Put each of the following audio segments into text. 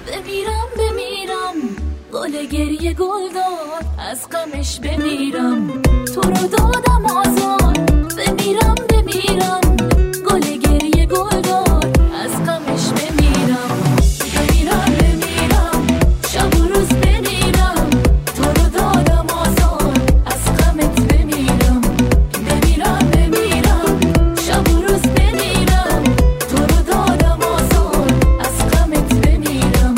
بمیرم گل گریه گل داد از غمش بمیرم تو رو دادم آزار بمیرم گل گریه گل داد از غمش بمیرم شب و روز بمیرم تو رو دادم آزار از غمت بمیرم شب و روز بمیرم تو رو دادم آزار از غمت بمیرم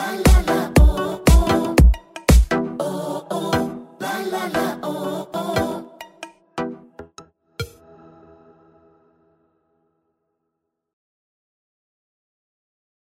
la la, oh, oh.